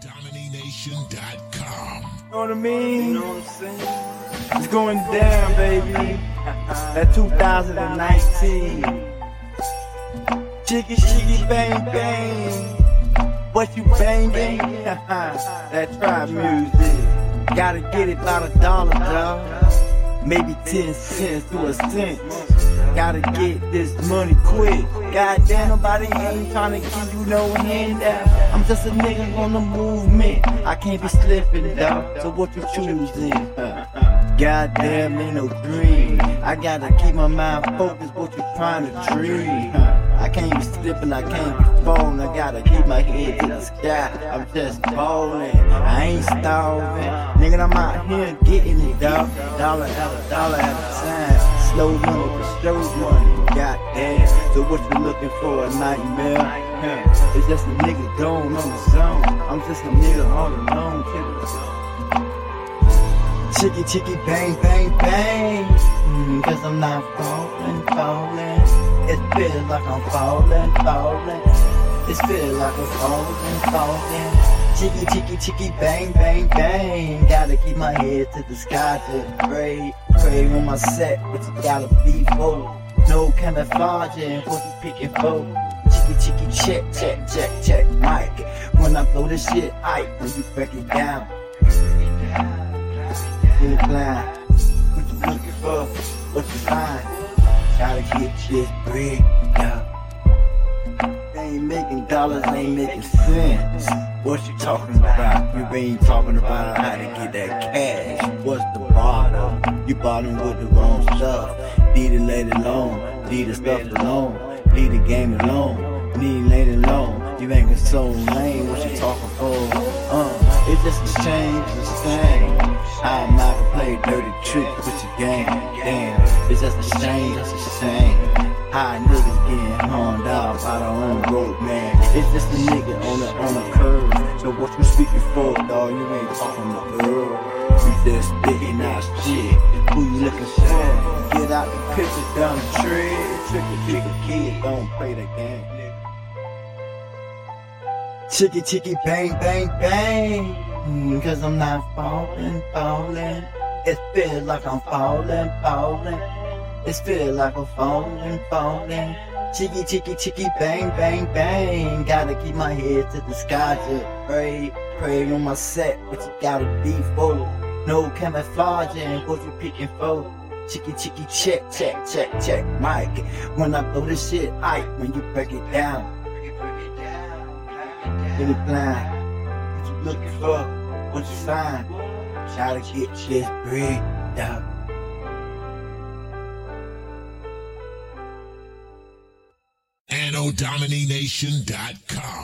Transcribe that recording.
NODomination.com. You know what I mean? You know what I'm saying? It's going down, baby. That 2019. Chicky, chicky, bang, bang. What you banging? That trap music. Gotta get it by the dollar, dog. Maybe 10 cents to a cent. Gotta get this money quick. Goddamn, nobody ain't tryna give you no handout. I'm just a nigga on the movement. I can't be slipping, dog. So what you choosing? Goddamn, ain't no dream. I gotta keep my mind focused. What you trying to dream? I can't be slipping, I can't be falling. I gotta keep my head to the sky. I'm just falling. I ain't starving. Nigga, I'm out here getting it, dog. Dollar at a time. Slow money for show money. Goddamn. So what you looking for? A nightmare? It's just a nigga going on the zone. I'm just a nigga all alone. Chicky, chicky, bang, bang, bang. Cause I'm not falling. It feels like I'm falling. It feels like I'm falling. Chicky, chicky, chicky, bang, bang, bang. Gotta keep my head to the sky to pray on my set, but you gotta be bold. No camouflaging, what you picking for? Chicky, chicky, check, mic. When I blow this shit, when you break it down. Get it blind. What you looking for? What you find? Gotta get this bread, yeah. Ain't making dollars, ain't making cents. What you talking about? You ain't talking about how to get that cash. What's the bottom? You bottom with the wrong stuff. Need it let it alone. Leave the stuff alone. Leave the game alone. Need let it alone. You ain't so lame. What you talking for? It's just a change, it's a thing. I'm not to play dirty tricks with your game. Damn, it's just a shame, it's a shame. How niggas getting harmed out by their own road, man. It's just a nigga on the curve. So what you speaking for, dawg? You ain't talking to girl. You just spitting out shit. Who you looking for? Get out the picture down the tree. Tricky kid, don't play the game. Chicky, chicky, bang, bang, bang. Cause I'm not falling. It feels like I'm falling. It feels like I'm falling. Chicky, chicky, chicky, bang, bang, bang. Gotta keep my head to the sky to pray on my set, but you gotta be full. No camouflaging, what you picking for? Chicky, chicky, check, mic. When I blow this shit, when you break it down. Get it blind. What you looking for? What you find? Try to get this bread down. NODomination.com.